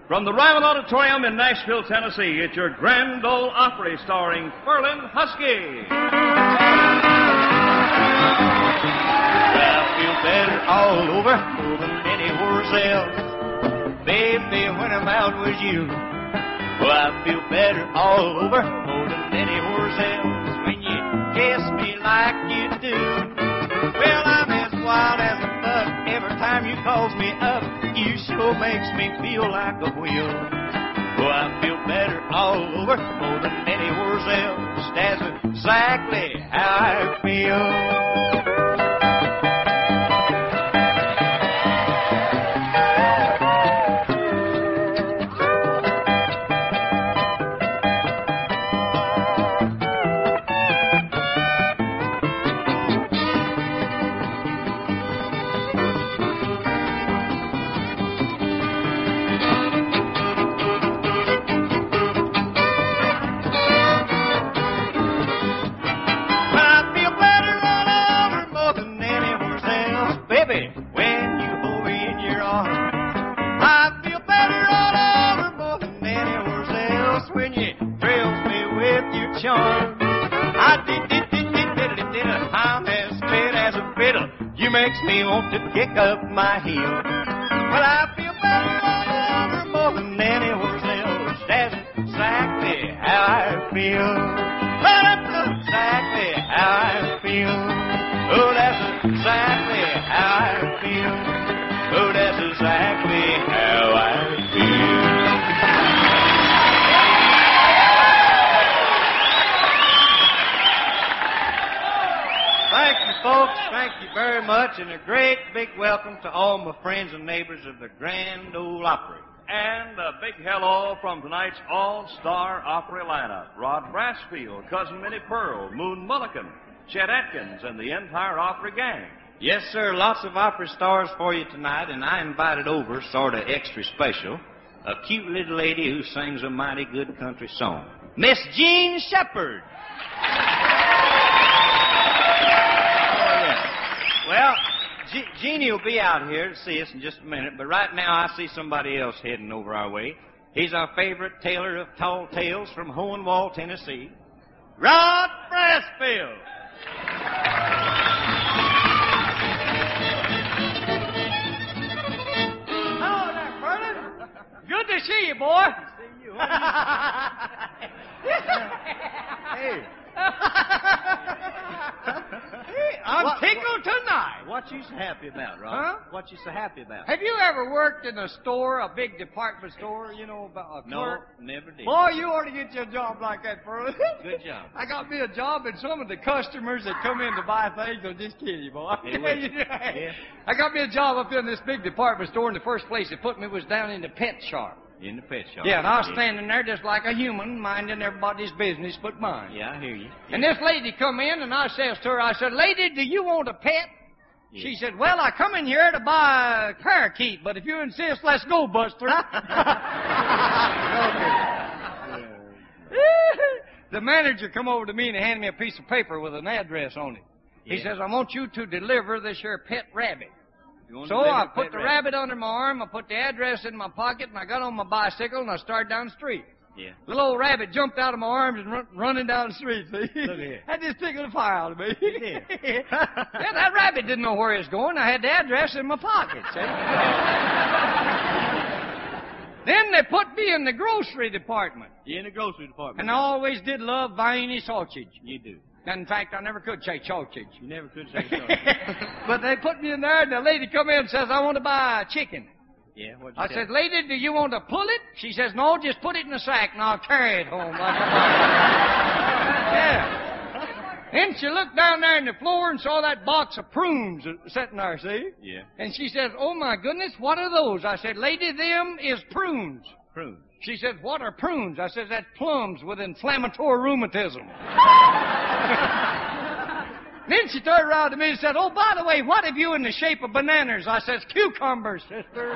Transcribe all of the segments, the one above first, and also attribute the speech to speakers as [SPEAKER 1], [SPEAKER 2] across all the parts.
[SPEAKER 1] From the Ryman Auditorium in Nashville, Tennessee, it's your Grand Ole Opry starring Ferlin Husky.
[SPEAKER 2] I feel better all over more than anywhere else. Baby, when I'm out with you, well, I feel better all over more than anywhere else. When you kiss me like you do, well, I'm as wild as a buck. Every time you calls me up, you sure makes me feel like a wheel. Well, I feel better all over more than anywhere else. That's exactly how I feel. Makes me want to kick up my heels. But I feel better all over more than anywhere else. That's exactly how I feel. But that's exactly how I feel. Oh, that's exactly how I feel. Oh, that's exactly how I feel. Thank you, folks. Thank you very much, and a great big welcome to all my friends and neighbors of the Grand Ole Opry.
[SPEAKER 1] And a big hello from tonight's all-star Opry lineup. Rod Brassfield, Cousin Minnie Pearl, Moon Mulligan, Chet Atkins, and the entire Opry gang.
[SPEAKER 2] Yes, sir, lots of Opry stars for you tonight, and I invited over, sort of extra special, a cute little lady who sings a mighty good country song, Miss Jean Shepherd. Well, Jeannie will be out here to see us in just a minute, but right now I see somebody else heading over our way. He's our favorite tailor of tall tales from Hohenwald, Tennessee, Rod Brassfield.
[SPEAKER 3] Hello there, Ferlin. Good to see you, boy.
[SPEAKER 2] Good to see you. Hey.
[SPEAKER 3] I'm tickled tonight.
[SPEAKER 2] What you so happy about, Rod?
[SPEAKER 3] Huh?
[SPEAKER 2] What you so happy about?
[SPEAKER 3] Have you ever worked in a store, a big department store, you know, about a
[SPEAKER 2] No,
[SPEAKER 3] clerk?
[SPEAKER 2] never did.
[SPEAKER 3] Boy, you ought to get you a job like that, Ferlin.
[SPEAKER 2] Good job.
[SPEAKER 3] I got me a job, and some of the customers that come in to buy things will just kill you, boy.
[SPEAKER 2] They will. Yeah.
[SPEAKER 3] I got me a job up in this big department store, and the first place they put me was down in the pet shop.
[SPEAKER 2] In the pet shop.
[SPEAKER 3] Yeah, and I was standing there just like a human, minding everybody's business but mine.
[SPEAKER 2] Yeah, I hear you.
[SPEAKER 3] And this lady come in, and I says to her, I said, "Lady, do you want a pet?"
[SPEAKER 2] Yeah.
[SPEAKER 3] She said, "Well, I come in here to buy a parakeet, but if you insist, let's go, Buster." The manager come over to me and handed me a piece of paper with an address on it. He says, "I want you to deliver this here pet rabbit." So I put the rabbit under my arm, I put the address in my pocket, and I got on my bicycle, and I started down the street.
[SPEAKER 2] Yeah.
[SPEAKER 3] Little old rabbit jumped out of my arms and running down the street, see?
[SPEAKER 2] Look here.
[SPEAKER 3] That just tickled the fire out of me.
[SPEAKER 2] It did.
[SPEAKER 3] Yeah, that rabbit didn't know where he was going. I had the address in my pocket, see? Then they put me in the grocery department.
[SPEAKER 2] You're in the grocery department.
[SPEAKER 3] And I always did love buying any sausage.
[SPEAKER 2] You do.
[SPEAKER 3] In fact, I never could say sausage.
[SPEAKER 2] You never could say so.
[SPEAKER 3] But they put me in there, and the lady come in and says, "I want to buy a chicken."
[SPEAKER 2] Yeah, what'd you
[SPEAKER 3] I
[SPEAKER 2] say?
[SPEAKER 3] said, "Lady, do you want to pull it?" She says, "No, just put it in a sack, and I'll carry it home." Yeah. Then she looked down there on the floor and saw that box of prunes sitting there, see?
[SPEAKER 2] Yeah.
[SPEAKER 3] And she says, "Oh, my goodness, what are those?" I said, "Lady, them is prunes."
[SPEAKER 2] Prunes.
[SPEAKER 3] She said, "What are prunes?" I said, "That's plums with inflammatory rheumatism." Then she turned around to me and said, "Oh, by the way, what have you in the shape of bananas?" I says, "Cucumbers, sister."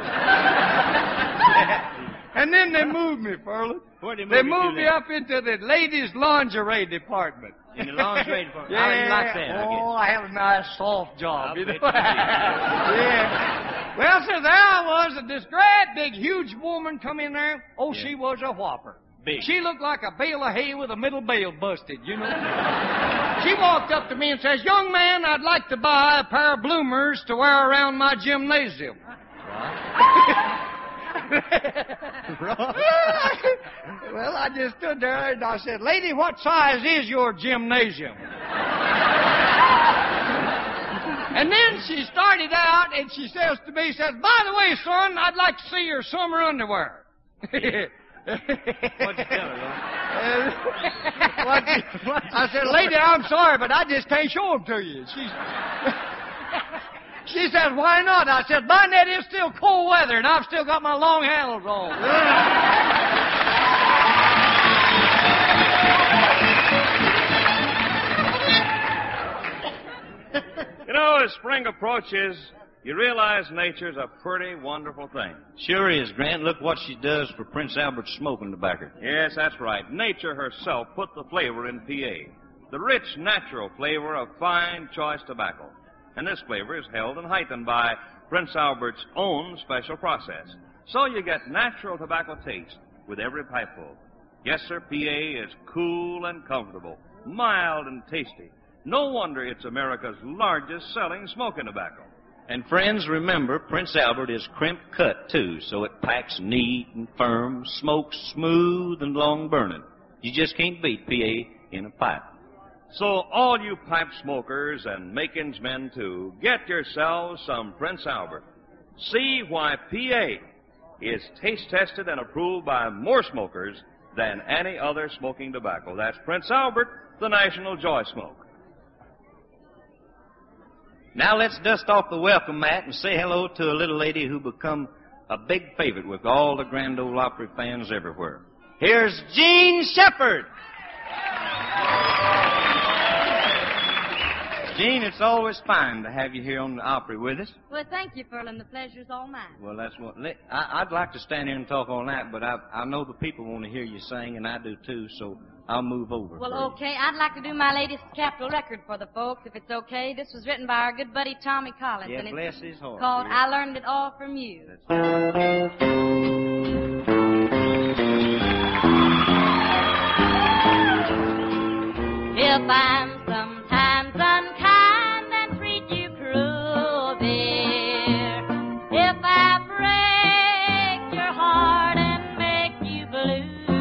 [SPEAKER 3] And then they moved me, Ferlin. They moved me up into the ladies' lingerie department.
[SPEAKER 2] In the lingerie department.
[SPEAKER 3] Yeah.
[SPEAKER 2] How do you like that?
[SPEAKER 3] Oh, I have a nice soft job.
[SPEAKER 2] I'll
[SPEAKER 3] You know?
[SPEAKER 2] bet you do.
[SPEAKER 3] Yeah. Well, sir, there I was, and this great, big, huge woman come in there. Oh,
[SPEAKER 2] Yeah.
[SPEAKER 3] she was a whopper.
[SPEAKER 2] Big.
[SPEAKER 3] She looked like a bale of hay with a middle bale busted, you know. She walked up to me and says, "Young man, I'd like to buy a pair of bloomers to wear around my gymnasium." Well, I just stood there and I said, "Lady, what size is your gymnasium?" And then she started out and she says to me, "By the way, son, I'd like to see your summer underwear."
[SPEAKER 2] What'd you tell her,
[SPEAKER 3] I said, "Lady, I'm sorry, but I just can't show them to you." She said, "Why not?" I said, "My net is still cold weather, and I've still got my long handles on."
[SPEAKER 1] You know, as spring approaches, you realize nature's a pretty wonderful thing.
[SPEAKER 2] Sure is, Grant. Look what she does for Prince Albert's smoking tobacco.
[SPEAKER 1] Yes, that's right. Nature herself put the flavor in PA. The rich, natural flavor of fine, choice tobacco. And this flavor is held and heightened by Prince Albert's own special process. So you get natural tobacco taste with every pipeful. Yes, sir, PA is cool and comfortable, mild and tasty. No wonder it's America's largest selling smoking tobacco.
[SPEAKER 2] And friends, remember, Prince Albert is crimp cut, too, so it packs neat and firm, smokes smooth and long burning. You just can't beat PA in a pipe.
[SPEAKER 1] So all you pipe smokers and makings men, too, get yourselves some Prince Albert. See why PA is taste tested and approved by more smokers than any other smoking tobacco. That's Prince Albert, the national joy smoke.
[SPEAKER 2] Now let's dust off the welcome mat and say hello to a little lady who become a big favorite with all the Grand Ole Opry fans everywhere. Here's Jean Shepherd. Jean, it's always fine to have you here on the Opry with us.
[SPEAKER 4] Well, thank you, Furlan. The pleasure's all mine.
[SPEAKER 2] Well, that's what... I'd like to stand here and talk all night, but I know the people want to hear you sing, and I do too, so I'll move over.
[SPEAKER 4] Well,
[SPEAKER 2] for you.
[SPEAKER 4] okay. I'd like to do my latest Capitol record for the folks, if it's okay. This was written by our good buddy Tommy Collins.
[SPEAKER 2] Yeah,
[SPEAKER 4] and
[SPEAKER 2] bless
[SPEAKER 4] it's
[SPEAKER 2] his heart.
[SPEAKER 4] called
[SPEAKER 2] dear.
[SPEAKER 4] I Learned It All From You. If I'm sometimes unkind and treat you cruel, dear, if I break your heart and make you blue,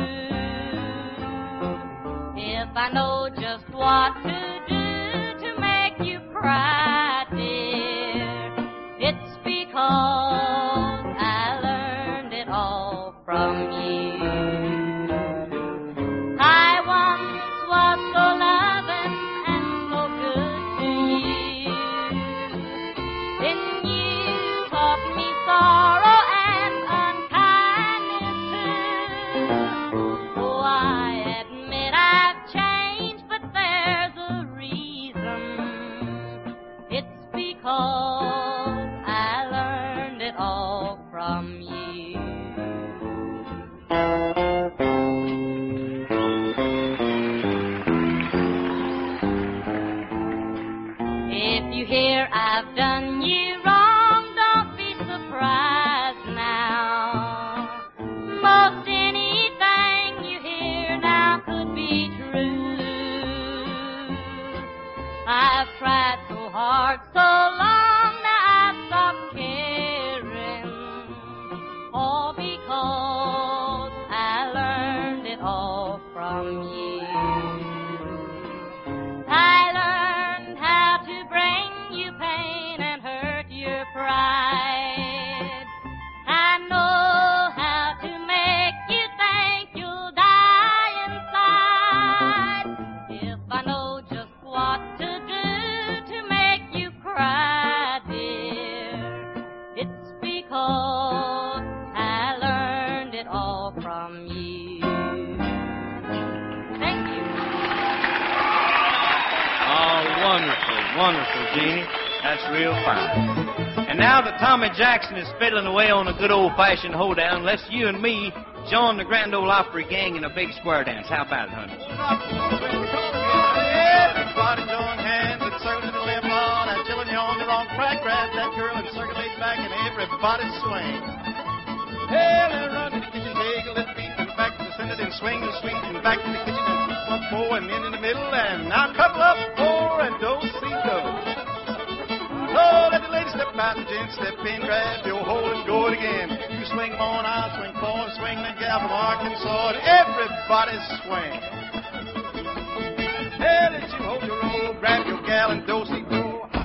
[SPEAKER 4] if I know just what to do to make you cry, dear, it's because I learned it all from you. I once was so loving and so good to you. Then you taught me sorrow and unkindness too. Oh, I admit I've changed, but there's a reason. It's because I learned it all from you. If you hear I've done you wrong, don't be surprised now. Most anything you hear now could be true. I've tried so hard, so long, now I've stopped caring. All because I learned it all from you. I learned how to bring you pain and hurt your pride. I know how to make you think you'll die inside. If I know just what to do to make you cry, dear, it's because I learned it all from you. Thank you.
[SPEAKER 2] Oh, wonderful, wonderful, Jeannie. That's real fine. And now that Tommy Jackson is fiddling away on a good old-fashioned hoedown, let's you and me join the Grand Ole Opry gang in a big square dance. How about it, honey?
[SPEAKER 5] Everybody join hands and circle the limb on and chillin' you on the along, crack, grab that girl and circulate back and everybody swing. Hey, let's run to the kitchen, take a little beat, and back to the center, then swing the sweet, and back to the kitchen, and keep up four, and then in the middle, and now couple up four, and do-si-do. Oh, let the ladies step out, the gents step in, grab your hold and go it again. You swing on, I'll swing forward, swing the gal from Arkansas, and everybody swing. Hey, let you hold your roll, grab your gal and do-si-do.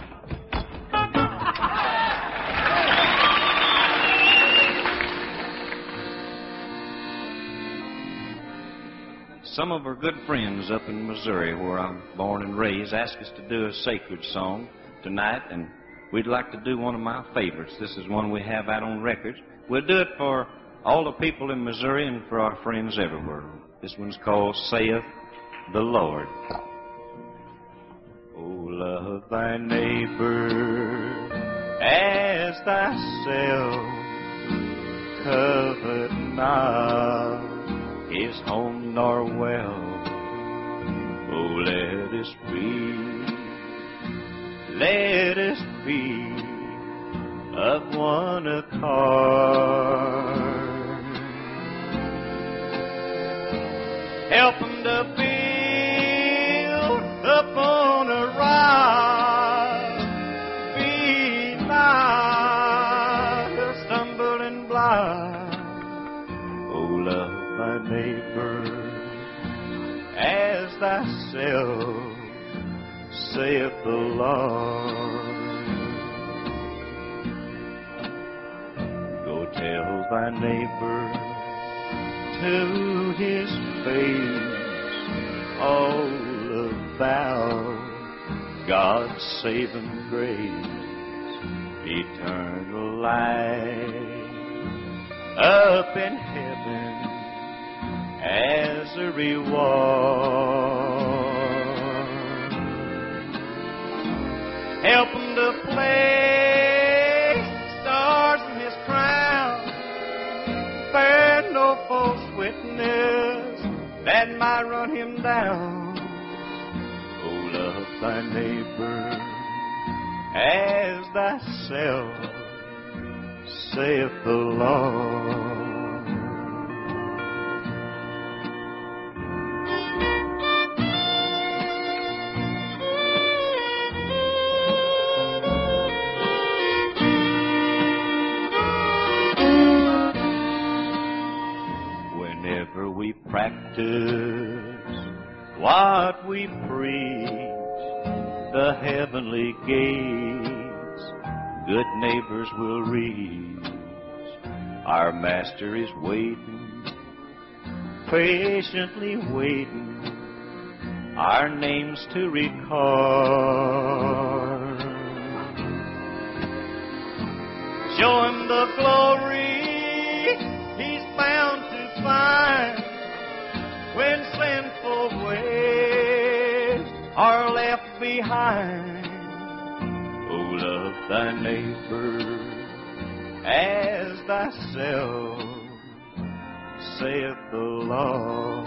[SPEAKER 1] Some of our good friends up in Missouri, where I'm born and raised, asked us to do a sacred song tonight, and we'd like to do one of my favorites. This is one we have out on records. We'll do it for all the people in Missouri and for our friends everywhere. This one's called Saith the Lord. Oh, love thy neighbor as thyself, covet not his home nor wealth. Oh, let us be of one accord. Help him to build upon a rock, be not a stumbling block. Oh, love thy neighbor as thyself, saith the Lord. Go tell thy neighbor to his face all about God's saving grace, eternal life up in heaven as a reward. Help him to place stars in his crown, bear no false witness that might run him down. Oh, love thy neighbor as thyself, saith the Lord. Practice what we preach, the heavenly gates good neighbors will reach. Our Master is waiting, patiently waiting, our names to record. Show him the glory he's bound to find when sinful ways are left behind. Oh, love thy neighbor as thyself, saith the Lord.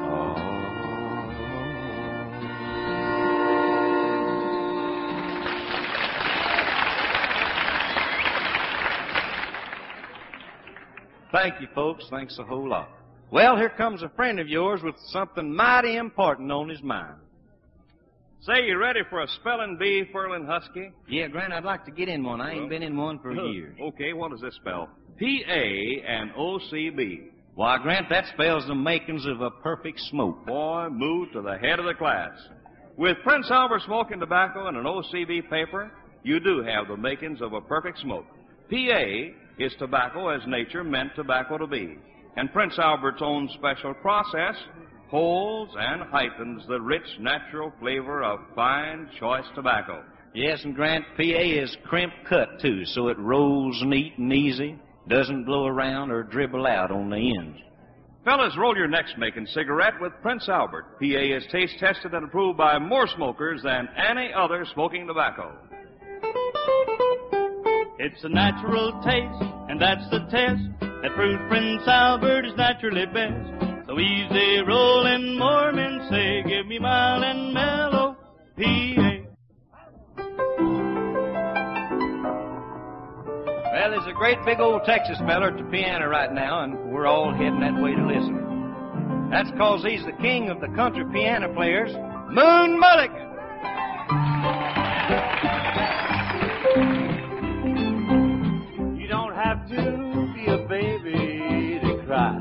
[SPEAKER 1] Thank you, folks. Thanks a whole lot. Well, here comes a friend of yours with something mighty important on his mind.
[SPEAKER 6] Say, you ready for a spelling bee, Furlin Husky?
[SPEAKER 3] Yeah, Grant, I'd like to get in one. I ain't been in one for years.
[SPEAKER 6] Okay, what does this spell? P-A-N-O-C-B.
[SPEAKER 1] Why, Grant, that spells the makings of a perfect smoke.
[SPEAKER 6] Boy, move to the head of the class. With Prince Albert smoking tobacco and an OCB paper, you do have the makings of a perfect smoke. P.A. is tobacco as nature meant tobacco to be. And Prince Albert's own special process holds and heightens the rich, natural flavor of fine, choice tobacco.
[SPEAKER 1] Yes, and Grant, P.A. is crimp cut, too, so it rolls neat and easy, doesn't blow around or dribble out on the ends.
[SPEAKER 6] Fellas, roll your next making cigarette with Prince Albert. P.A. is taste tested and approved by more smokers than any other smoking tobacco.
[SPEAKER 2] It's a natural taste, and that's the test that proves Prince Albert is naturally best. So easy rolling Mormon say, give me mild and mellow P.A.
[SPEAKER 3] Well, there's a great big old Texas feller at the piano right now, and we're all heading that way to listen. That's 'cause he's the king of the country piano players, Moon Mulligan.
[SPEAKER 2] You don't have to be a baby to cry.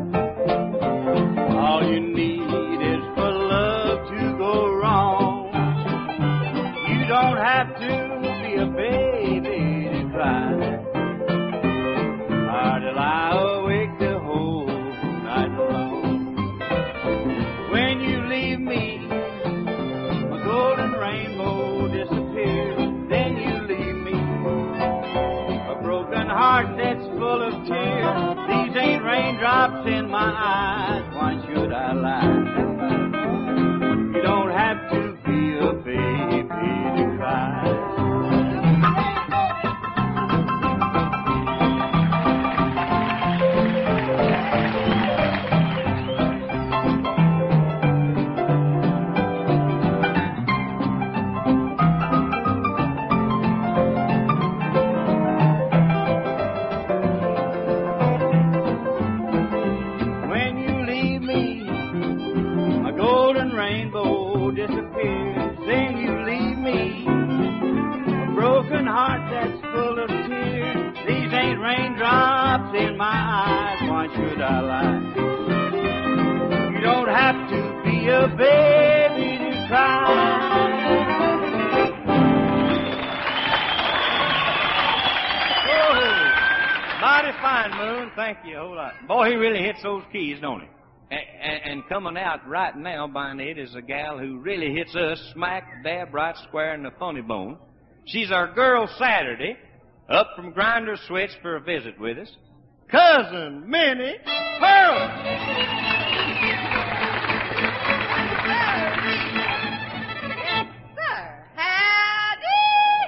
[SPEAKER 2] All you need is for love to go wrong. You don't have to be a baby to cry. Or to lie awake the whole night long. When you leave me, my golden rainbow disappears. Then you leave me a broken heart that's full of tears. These ain't raindrops in my eyes. Why should I lie? You don't have to be a baby to cry. In my eyes, why should I lie? You don't have to be a baby to cry.
[SPEAKER 3] Oh, mighty fine, Moon. Thank you a whole lot. Boy, he really hits those keys, don't he? And coming out right now behind it is a gal who really hits us smack dab right square in the funny bone. She's our girl Saturday, up from Grinder Switch for a visit with us. Cousin Minnie Pearl.
[SPEAKER 7] Yes, sir. Howdy.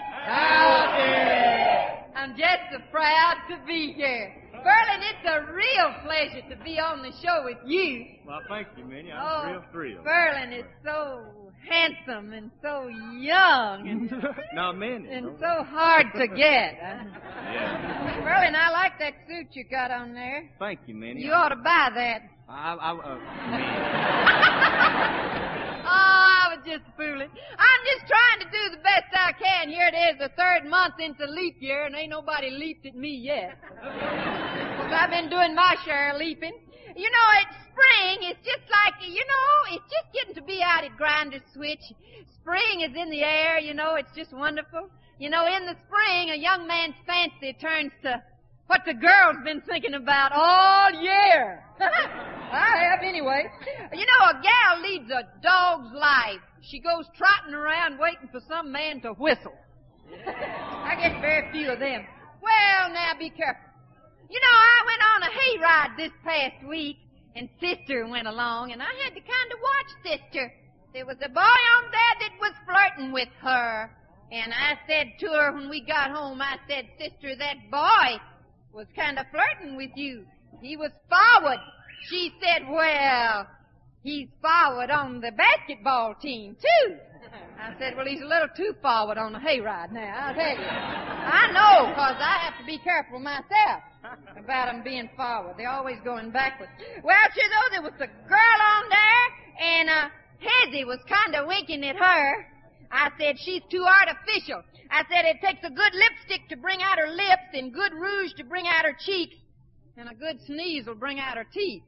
[SPEAKER 3] Howdy.
[SPEAKER 7] I'm just so proud to be here. Berlin, it's a real pleasure to be on the show with you.
[SPEAKER 3] Well, thank you, Minnie. I'm real thrilled.
[SPEAKER 7] Berlin is so handsome and so young and,
[SPEAKER 3] now, Minnie.
[SPEAKER 7] And so hard to get.
[SPEAKER 3] Yeah.
[SPEAKER 7] Berlin, I like that suit you got on there.
[SPEAKER 3] Thank you, Minnie.
[SPEAKER 7] You ought to buy that. I was just fooling. I'm just trying to do the best I can. Here it is, the third month into leap year, and ain't nobody leaped at me yet. So I've been doing my share of leaping. You know, it's spring. It's just like, it's just getting to be out at Grinder Switch. Spring is in the air, it's just wonderful. In the spring, a young man's fancy turns to what the girl's been thinking about all year. I have anyway. A gal leads a dog's life. She goes trotting around waiting for some man to whistle. I get very few of them. Well, now, be careful. I went on a hayride this past week, and Sister went along, and I had to kind of watch Sister. There was a boy on there that was flirting with her. And I said to her when we got home, I said, Sister, that boy was kind of flirting with you. He was forward. She said, well, he's forward on the basketball team, too. I said, well, he's a little too forward on the hayride now, I'll tell you. I know, 'cause I have to be careful myself about them being forward. They're always going backwards. Well, there was a girl on there, and Hezzy was kind of winking at her. I said, she's too artificial. I said, it takes a good lipstick to bring out her lips and good rouge to bring out her cheeks, and a good sneeze will bring out her teeth.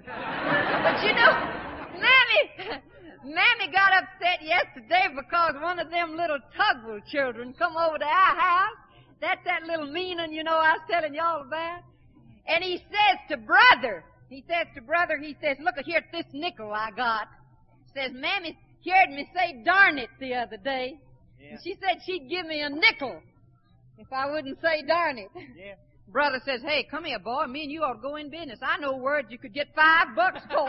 [SPEAKER 7] But Mammy got upset yesterday because one of them little Tugwell children come over to our house. That's that little mean one, I was telling y'all about. And he says to brother, he says, look here at this nickel I got. Says, Mammy heard me say darn it the other day. Yeah. And she said she'd give me a nickel if I wouldn't say darn it. Yeah. Brother says, hey, come here, boy. Me and you ought to go in business. I know words you could get $5 for.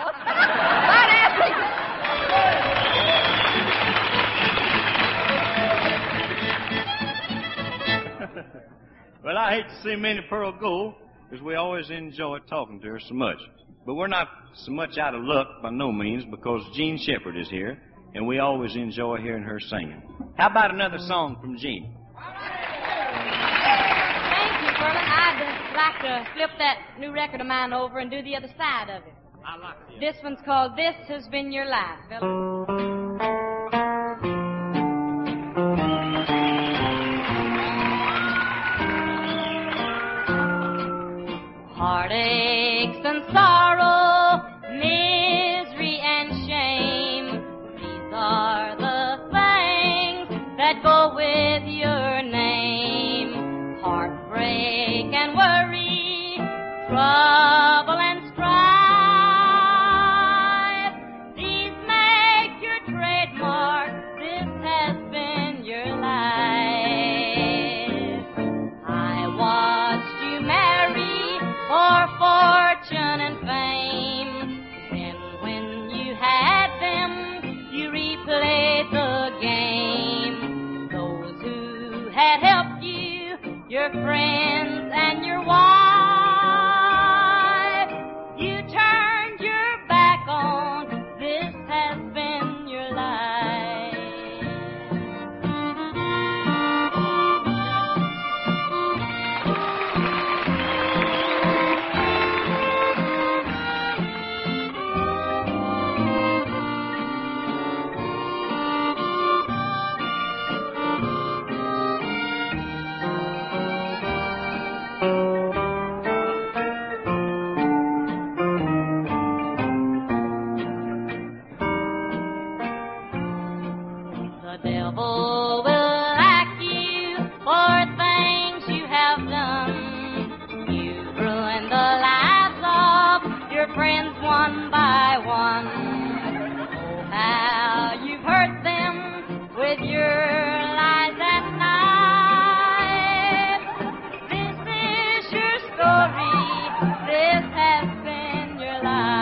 [SPEAKER 3] Well, I hate to see Minnie Pearl go, because we always enjoy talking to her so much. But we're not so much out of luck by no means, because Jean Shepherd is here, and we always enjoy hearing her singing. How about another song from Jean?
[SPEAKER 7] Thank you, Berlin.
[SPEAKER 4] like to flip that new record of mine over and do the other side of it.
[SPEAKER 3] I like it.
[SPEAKER 4] This one's called This Has Been Your Life, fella. Heartaches and sorrow, misery and shame, these are the things that go with your name. Heartbreak and worry, trouble and strife, these make your trademark. This has been your life. I watched you marry for fortune and fame. Then when you had them, you replayed the game. Those who had helped you, your friends and your wife, you turned your back on. This has been your life. The devil will act you for things you have done. You've ruined the lives of your friends one by one. Oh, how you've hurt them with your lies at night. This is your story. This has been your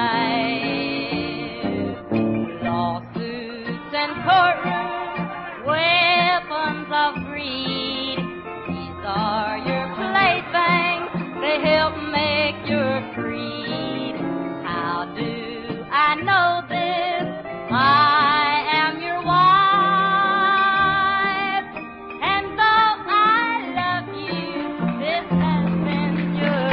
[SPEAKER 4] life. Lawsuits and courtrooms, weapons of greed, these are your playthings, they help make your creed. How do I know this? I am your wife, and though I love you, this has been your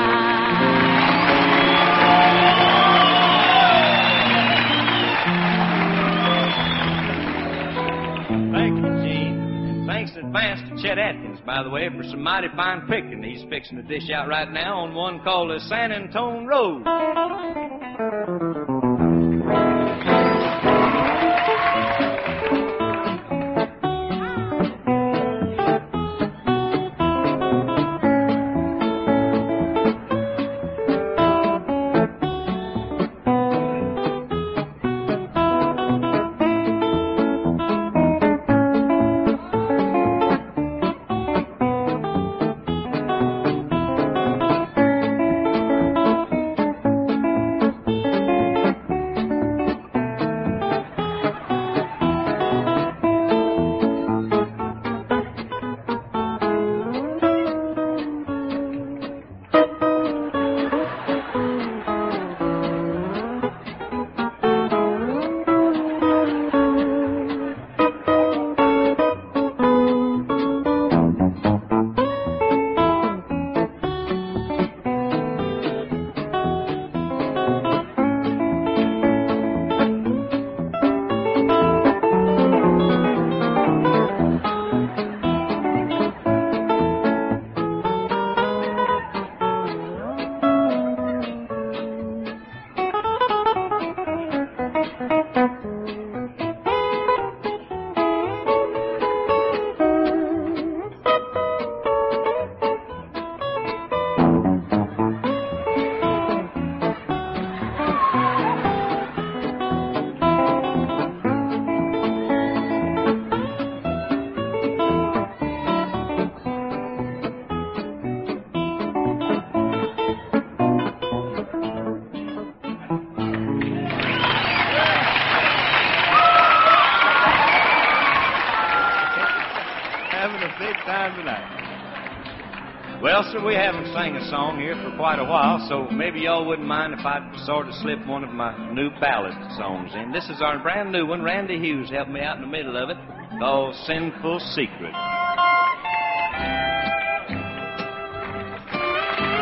[SPEAKER 4] life.
[SPEAKER 2] Thank you, Gene. And thanks in advance to Chet Atkins, by the way, for some mighty fine picking he's fixing to dish out right now on one called the San Antone Road. Well, sir, we haven't sang a song here for quite a while, so maybe y'all wouldn't mind if I sort of slip one of my new ballad songs in. This is our brand new one. Randy Hughes helped me out in the middle of it, called Sinful Secret.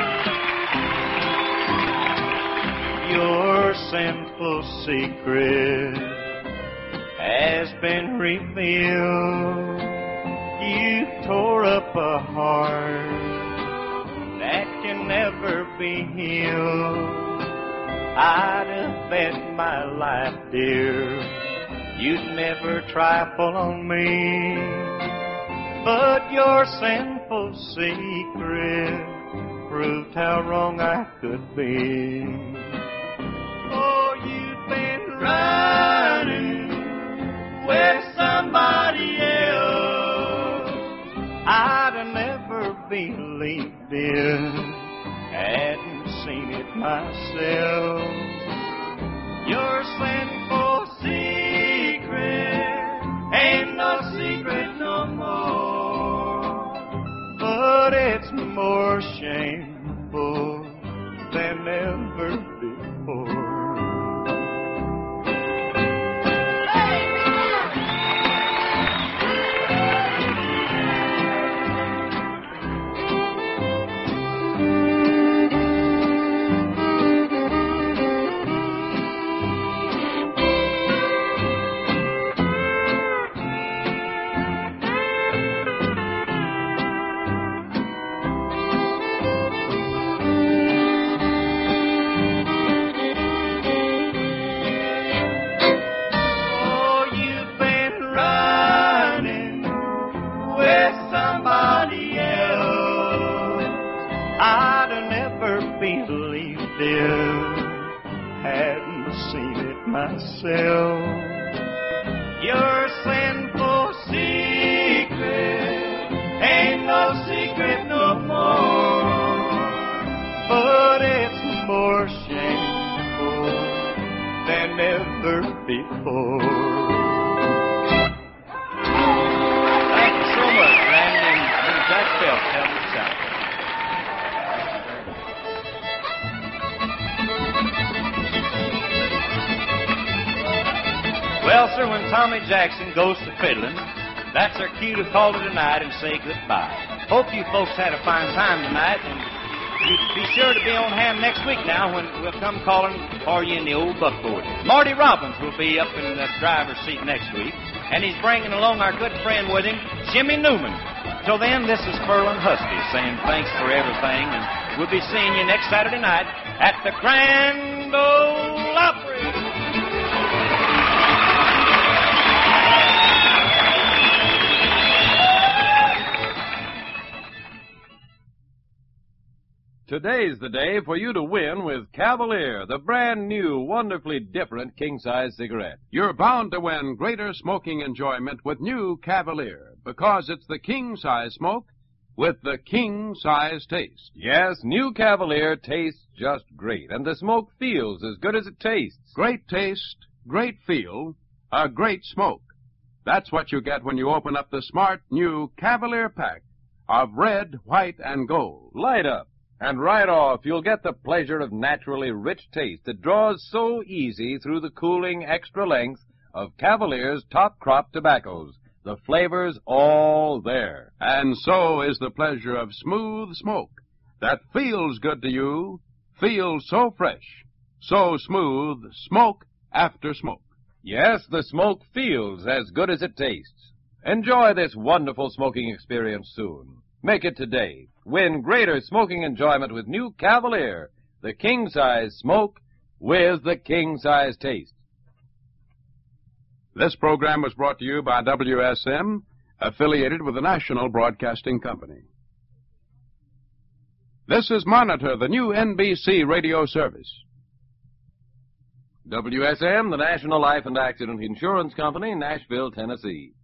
[SPEAKER 2] sinful secret has been revealed. You tore up a heart that can never be healed. I'd have bet my life, dear, you'd never trifle on me. But your sinful secret proved how wrong I could be. Oh, you've been running with somebody else. I'd have never believed it, hadn't seen it myself. Your sinful secret ain't no secret no more, but it's more shameful than ever before. Myself, your sinful secret ain't no secret no more, but it's more shameful than ever before.
[SPEAKER 6] Thank you so much, Randy and Jack Phelps helped us out. Well, sir, when Tommy Jackson goes to fiddling, that's our cue to call it a night and say goodbye. Hope you folks had a fine time tonight, and be sure to be on hand next week now when we'll come calling for you in the old buckboard. Marty Robbins will be up in the driver's seat next week, and he's bringing along our good friend with him, Jimmy Newman. Till then, this is Furlan Husky saying thanks for everything, and we'll be seeing you next Saturday night at the Grand Ole Opry.
[SPEAKER 8] Today's the day for you to win with Cavalier, the brand new, wonderfully different king-size cigarette. You're bound to win greater smoking enjoyment with new Cavalier, because it's the king-size smoke with the king-size taste.
[SPEAKER 9] Yes, new Cavalier tastes just great, and the smoke feels as good as it tastes.
[SPEAKER 8] Great taste, great feel, a great smoke. That's what you get when you open up the smart new Cavalier pack of red, white, and gold.
[SPEAKER 9] Light up. And right off, you'll get the pleasure of naturally rich taste that draws so easy through the cooling extra length of Cavalier's top crop tobaccos. The flavor's all there.
[SPEAKER 8] And so is the pleasure of smooth smoke that feels good to you, feels so fresh, so smooth, smoke after smoke.
[SPEAKER 9] Yes, the smoke feels as good as it tastes. Enjoy this wonderful smoking experience soon. Make it today. Win greater smoking enjoyment with new Cavalier, the king-size smoke with the king-size taste.
[SPEAKER 8] This program was brought to you by WSM, affiliated with the National Broadcasting Company. This is Monitor, the new NBC radio service.
[SPEAKER 9] WSM, the National Life and Accident Insurance Company, Nashville, Tennessee.